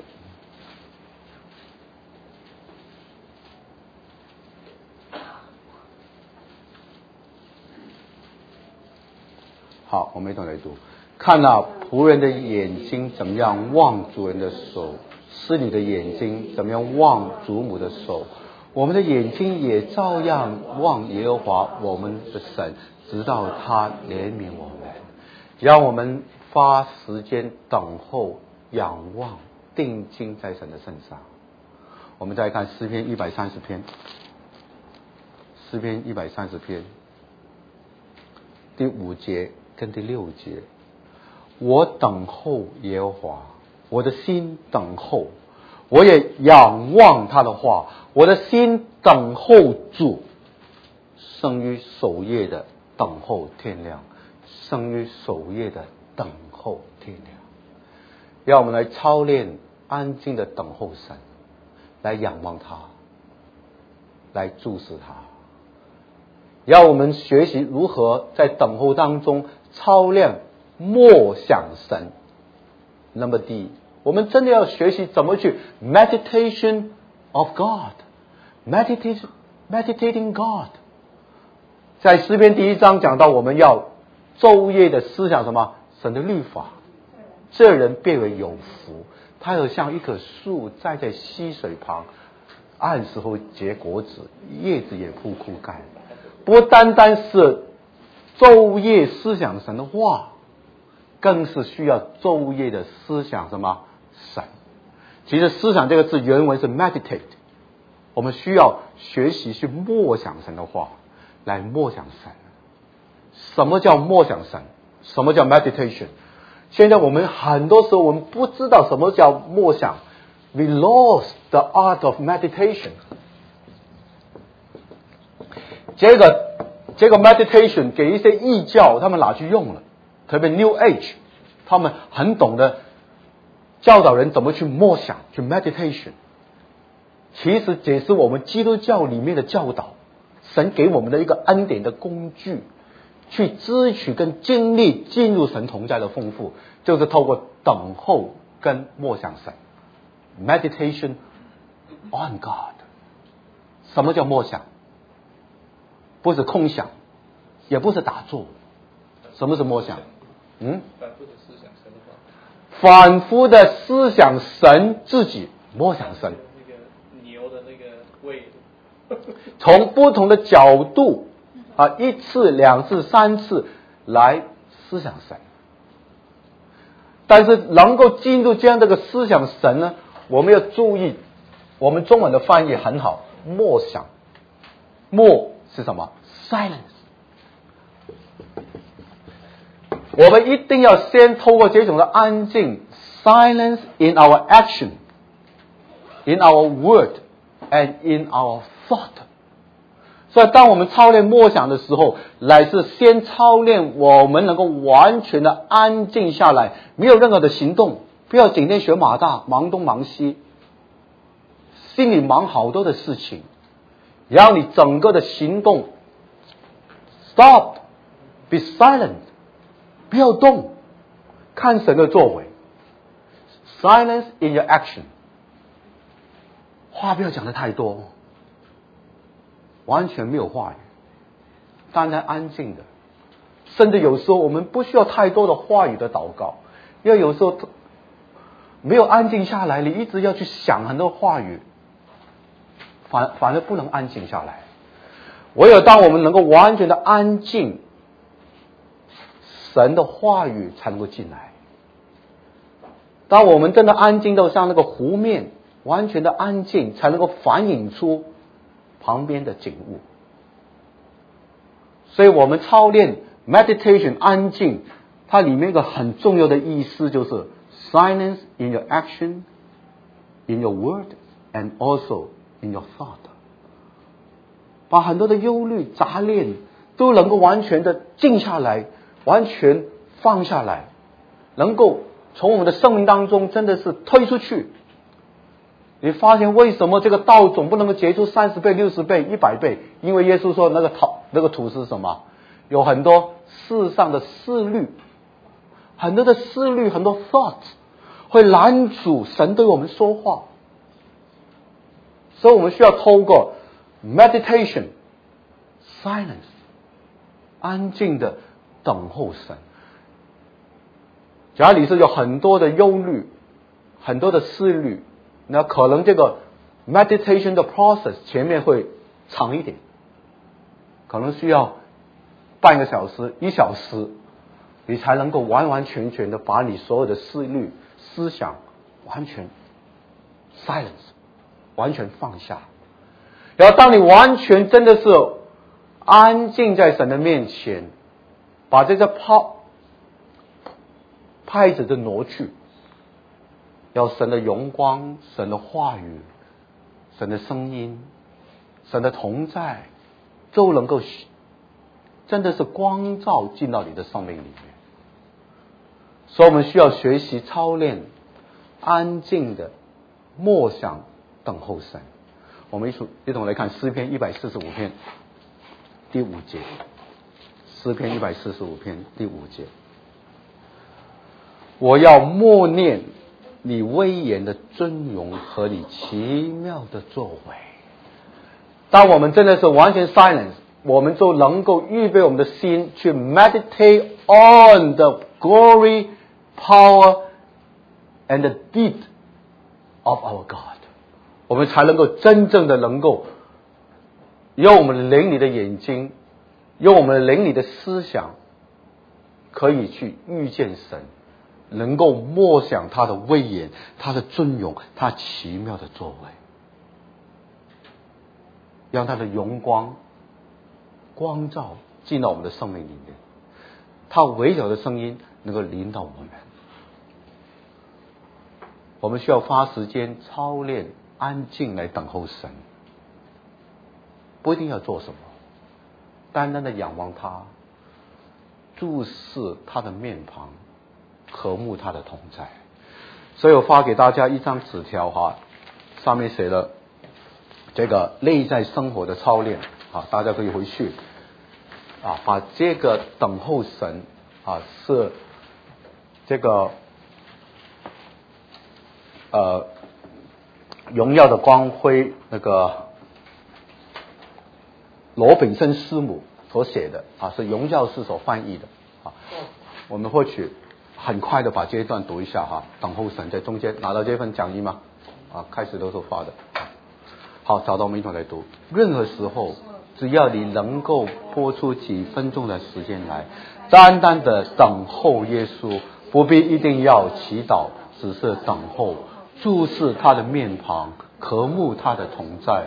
好，我们一同来读。看那仆人的眼睛怎么样望主人的手，是你的眼睛怎么样望主母的手，我们的眼睛也照样望耶和华我们的神，直到他怜悯我们。让我们花时间等候，仰望，定睛在神的身上。我们再看诗篇一百三十篇，诗篇一百三十篇第五节跟第六节。我等候耶和华，我的心等候，我也仰望他的话，我的心等候主，胜于守夜的等候天亮，胜于守夜的等候天亮。让我们来操练安静的等候神，来仰望他，来注视他。让我们学习如何在等候当中操练默想神。那么第一，我们真的要学习怎么去 meditation of God， meditate meditating God。在诗篇第一章讲到，我们要昼夜的思想什么？神的律法。这人变为有福，他有像一棵树栽在溪水旁，按时候结果子，叶子也不枯干。不单单是昼夜思想神的话，更是需要昼夜的思想什么？神。其实思想这个字原文是 meditate， 我们需要学习去默想神的话，来默想神。什么叫默想神？什么叫 meditation？ 现在我们很多时候我们不知道什么叫默想， we lost the art of meditation。 这个这个 meditation 给一些异教他们拿去用了，特别 New Age， 他们很懂得教导人怎么去默想，去 meditation。 其实这是我们基督教里面的教导，神给我们的一个恩典的工具，去支取跟经历进入神同在的丰富，就是透过等候跟默想神。 meditation on God。 什么叫默想？不是空想，也不是打坐。什么是默想？嗯， 反复的思想神的话， 反复的思想神自己，默想神， 那个牛的那个胃， 从不同的角度啊，一次、两次、三次来思想神。但是能够进入这样的一个思想神呢，我们要注意，我们中文的翻译很好默想。默是什么 ？silence。我们一定要先透过这种的安静 ，silence in our action, in our word, and in our thought。所以，当我们操练默想的时候，乃是先操练我们能够完全的安静下来，没有任何的行动，不要整天学马大，忙东忙西，心里忙好多的事情，让你整个的行动 stop, be silent， 不要动，看神的作为 ，silence in your action， 话不要讲得太多。完全没有话语，单单安静的，甚至有时候我们不需要太多的话语的祷告，因为有时候没有安静下来，你一直要去想很多话语，反反而不能安静下来。唯有当我们能够完全的安静，神的话语才能够进来。当我们真的安静到像那个湖面，完全的安静，才能够反映出旁边的景物。所以我们操练 meditation 安静，它里面一个很重要的意思就是 silence in your action, in your word, and also in your thought。 把很多的忧虑杂念都能够完全的静下来，完全放下来，能够从我们的生命当中真的是推出去。你发现为什么这个道总不能够结出三十倍、六十倍、一百倍？因为耶稣说那个土那个土是什么？有很多世上的思虑，很多的思虑，很多 thoughts 会拦阻神对我们说话。所以我们需要透过 meditation, silence， 安静的等候神。假如你是有很多的忧虑，很多的思虑，那可能这个 meditation 的 process 前面会长一点，可能需要半个小时、一小时，你才能够完完全全的把你所有的思虑、思想完全 silence， 完全放下。然后当你完全真的是安静在神的面前，把这个拍拍子就挪去。要神的荣光、神的话语、神的声音、神的同在，都能够真的是光照进到你的生命里面。所以我们需要学习操练安静的默想等候神。我们一同一同来看诗篇一百四十五篇第五节。诗篇一百四十五篇第五节，我要默念你威严的尊荣和你奇妙的作为。当我们真的是完全 silence， 我们就能够预备我们的心去 meditate on the glory, power, and the deed of our God。 我们才能够真正的能够用我们灵里的眼睛，用我们灵里的思想，可以去遇见神，能够默想他的威严、他的尊荣、他奇妙的作为，让他的荣光光照进到我们的生命里面，他微小的声音能够领导我们。我们需要花时间操练安静来等候神，不一定要做什么，单单的仰望他，注视他的面庞，和睦他的同在。所以我发给大家一张纸条哈，上面写了这个内在生活的操练啊，大家可以回去啊，把这个等候神啊，是这个呃荣耀的光辉那个罗炳生师母所写的啊，是荣耀师所翻译的啊，我们或许很快的把这一段读一下哈。等候神在中间拿到这份讲义吗？啊，开始都是发的。好，找到我们一同来读。任何时候，只要你能够拨出几分钟的时间来，单单的等候耶稣，不必一定要祈祷，只是等候，注视他的面庞，渴慕他的同在，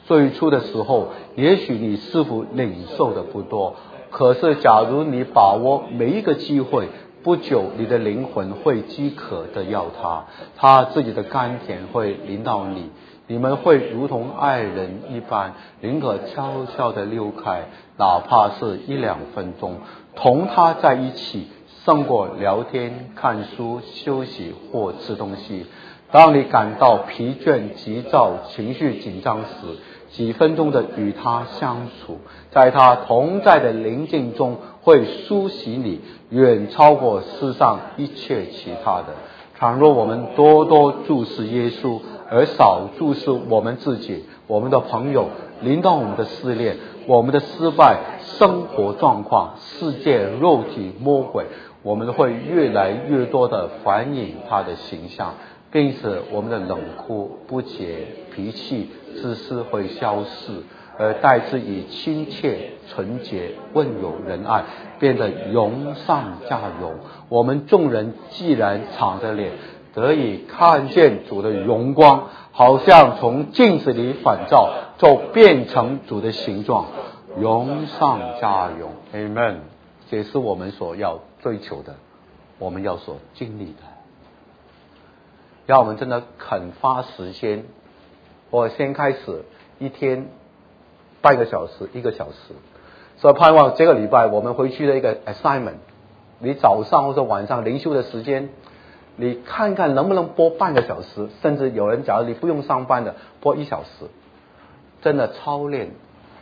最初的时候，也许你似乎领受的不多，可是假如你把握每一个机会，不久你的灵魂会饥渴的要他，他自己的甘甜会临到你，你们会如同爱人一般，宁可悄悄的溜开，哪怕是一两分钟，同他在一起，胜过聊天、看书、休息或吃东西。当你感到疲倦、急躁、情绪紧张时，几分钟的与他相处，在他同在的宁静中会苏洗你，远超过世上一切其他的。倘若我们多多注视耶稣，而少注视我们自己、我们的朋友、临到我们的试炼、我们的失败、生活状况、世界、肉体、魔鬼，我们会越来越多的反映他的形象，并使我们的冷酷、不洁、脾气、自私会消逝，而代之以亲切、纯洁、温柔、仁爱，变得荣上加荣。我们众人既然敞着脸，得以看见主的荣光，好像从镜子里反照，就变成主的形状，荣上加荣。 Amen。 这是我们所要追求的，我们要所经历的。要我们真的肯花时间，我先开始一天半个小时一个小时，所以盼望这个礼拜我们回去的一个 assignment， 你早上或者晚上灵修的时间，你看看能不能播半个小时，甚至有人假如你不用上班的播一小时，真的操练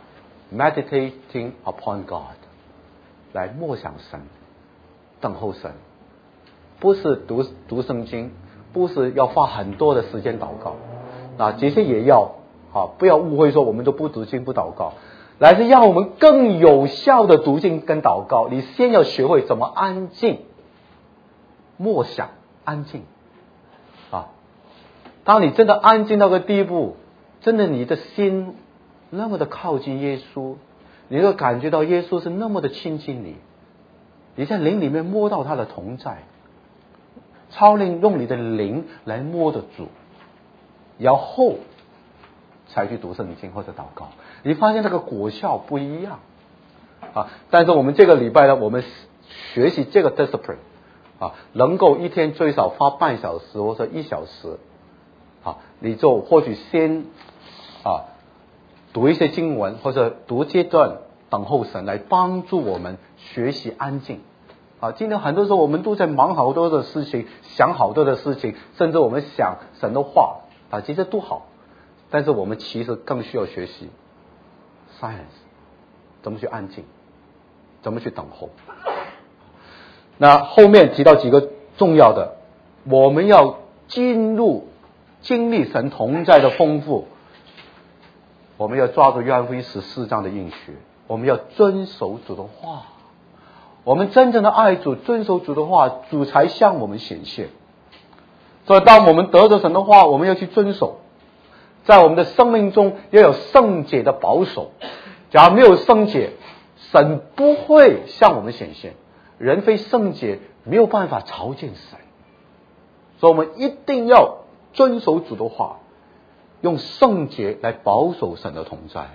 meditating upon God， 来默想神，等候神，不是读读圣经，不是要花很多的时间祷告，那这些也要啊，不要误会说我们都不读经不祷告，来是让我们更有效的读经跟祷告。你先要学会怎么安静默想，安静啊！当你真的安静到个地步，真的你的心那么的靠近耶稣，你会感觉到耶稣是那么的亲近你，你在灵里面摸到他的同在，操练用你的灵来摸得主，然后才去读圣经或者祷告，你发现那个果效不一样啊！但是我们这个礼拜呢，我们学习这个 discipline 啊，能够一天最少花半小时或者一小时啊，你就或许先啊读一些经文，或者读这段等候神，来帮助我们学习安静啊。今天很多时候我们都在忙好多的事情，想好多的事情，甚至我们想神的话啊，其实都好，但是我们其实更需要学习 silence， 怎么去安静，怎么去等候。那后面提到几个重要的，我们要进入经历神同在的丰富，我们要抓住约翰福音十四章的应许，我们要遵守主的话，我们真正的爱主，遵守主的话，主才向我们显现。所以当我们得着神的话，我们要去遵守，在我们的生命中要有圣洁的保守。假如没有圣洁，神不会向我们显现，人非圣洁没有办法朝见神。所以我们一定要遵守主的话，用圣洁来保守神的同在。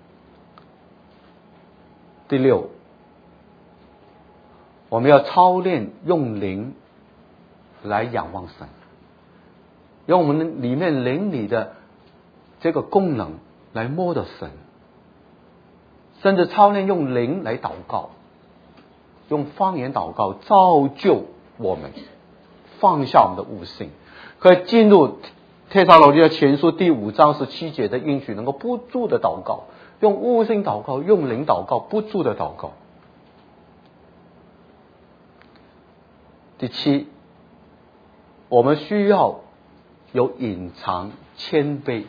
第六，我们要操练用灵来仰望神，用我们里面灵里的这个功能来摸到神，甚至操练用灵来祷告，用方言祷告造就我们，放下我们的悟性，可以进入帖撒罗尼迦前书第五章十七节的应许，能够不住的祷告，用悟性祷告，用灵祷告，不住的祷告。第七，我们需要有隐藏谦卑，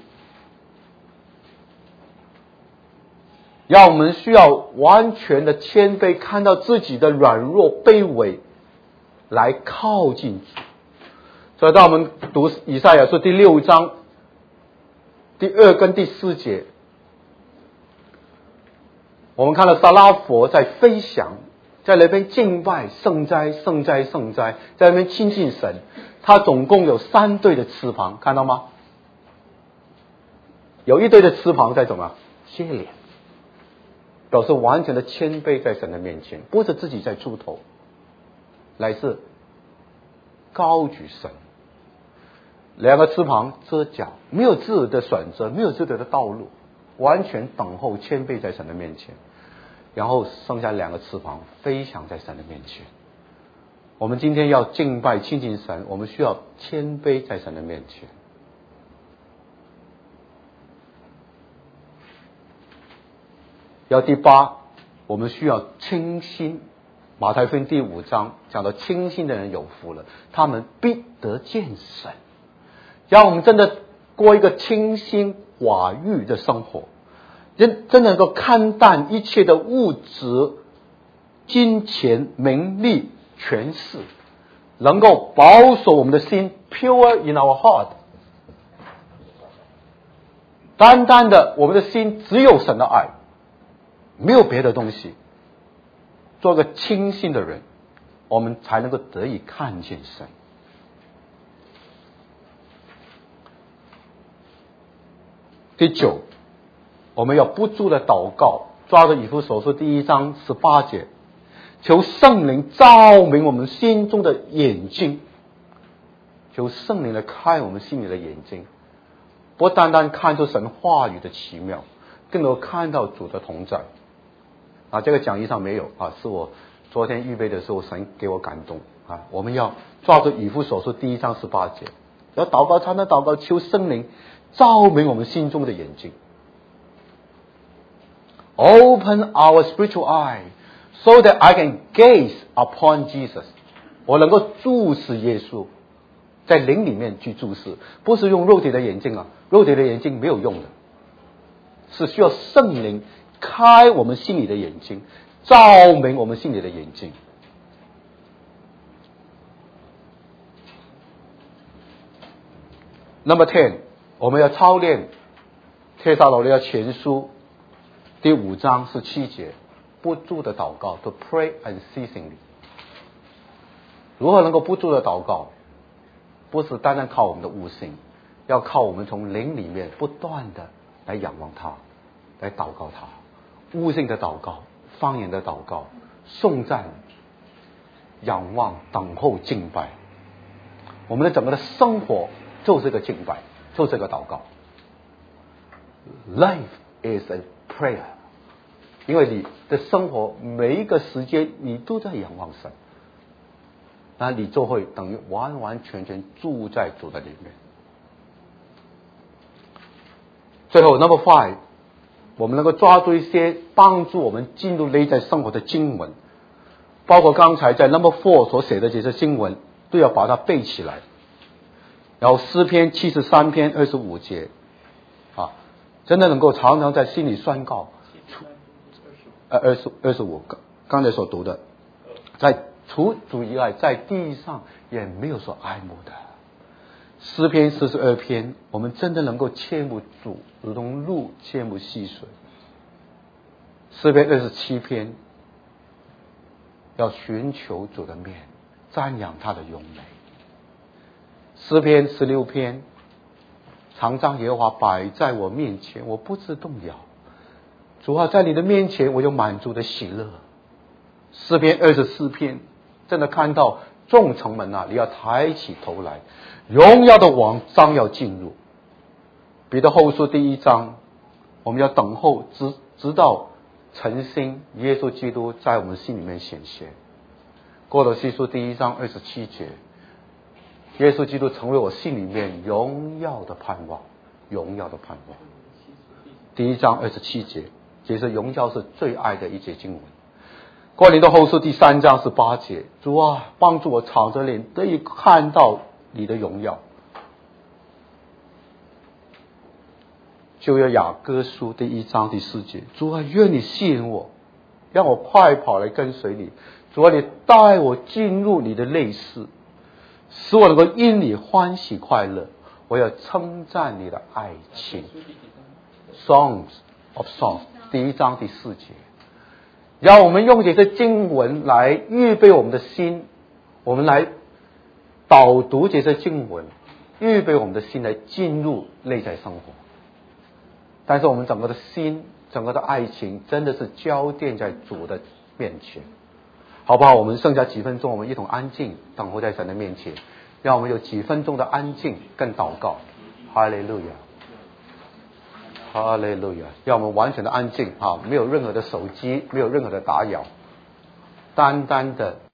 让我们需要完全的谦卑，看到自己的软弱卑微，来靠近主。所以当我们读以赛亚书第六章第二跟第四节，我们看到撒拉佛在飞翔，在那边敬拜圣哉圣哉圣哉，在那边亲近神。他总共有三对的翅膀，看到吗？ 有一堆的翅膀在怎么接连，表示完全的谦卑在神的面前，不是自己在出头，乃是高举神。两个翅膀遮脚，没有自己的选择，没有自己的道路，完全等候谦卑在神的面前，然后剩下两个翅膀飞翔在神的面前。我们今天要敬拜亲近神，我们需要谦卑在神的面前。要第八，我们需要清心。马太福音第五章讲到清心的人有福了，他们必得见神。让我们真的过一个清心寡欲的生活，真真能够看淡一切的物质、金钱、名利、权势，能够保守我们的心 pure in our heart， 单单的我们的心只有神的爱，没有别的东西。做个清心的人，我们才能够得以看见神。第九，我们要不住的祷告，抓着以弗所书第一章十八节，求圣灵照明我们心中的眼睛，求圣灵来开我们心里的眼睛，不单单看出神话语的奇妙，更能看到主的同在。啊，这个讲义上没有啊，是我昨天预备的时候神给我感动啊。我们要抓住以弗所书第一章十八节，要祷告，常常祷告，求圣灵照明我们心中的眼睛。Open our spiritual eye, so that I can gaze upon Jesus。我能够注视耶稣，在灵里面去注视，不是用肉体的眼睛啊，肉体的眼睛没有用的，是需要圣灵开我们心里的眼睛，照明我们心里的眼睛。Number ten， 我们要操练帖撒罗尼迦前书第五章十七节，不住的祷告 ，to pray unceasingly。如何能够不住的祷告？不是单单靠我们的悟性，要靠我们从灵里面不断的来仰望他，来祷告他。悟性的祷告，方言的祷告，颂赞、仰望、等候、敬拜。我们的整个的生活就是个敬拜，就是个祷告。Life is a prayer， 因为你的生活每一个时间你都在仰望神，那你就会等于完完全全住在主的里面。最后 number five， 我们能够抓住一些帮助我们进入内在生活的经文，包括刚才在 number four 所写的这些经文，都要把它背起来。然后诗篇七十三篇二十五节啊，真的能够常常在心里宣告，呃二十二十五刚才所读的，在除主以外，在地上也没有所爱慕的。诗篇四十二篇，我们真的能够切慕主，如同鹿切慕溪水。诗篇二十七篇，要寻求主的面，瞻仰他的荣美。诗篇十六篇，常将耶和华摆在我面前，我不致动摇。主啊，在你的面前，我有满足的喜乐。诗篇二十四篇，真的看到众城门啊，你要抬起头来，荣耀的王将要进入。彼得后书第一章，我们要等候直直到诚心耶稣基督在我们心里面显现。哥罗西书第一章二十七节，耶稣基督成为我心里面荣耀的盼望，荣耀的盼望。第一章二十七节，其实荣耀是最爱的一节经文。哥林多后书第三章十八节，主啊，帮助我敞着脸得以看到你的荣耀。就要雅歌书第一章第四节，主啊，愿你吸引我，让我快跑来跟随你。主啊，你带我进入你的内室，使我能够因你欢喜快乐。我要称赞你的爱情。Songs of Songs 第一章第四节，让我们用这些经文来预备我们的心，我们来导读这些经文，预备我们的心来进入内在生活。 但是我们整个的心，整个的爱情，真的是交奠在主的面前，好不好？我们剩下几分钟，我们一同安静，等候在神的面前，让我们有几分钟的安静跟祷告。哈利路亚，哈利路亚！让我们完全的安静啊，没有任何的手机，没有任何的打扰，单单的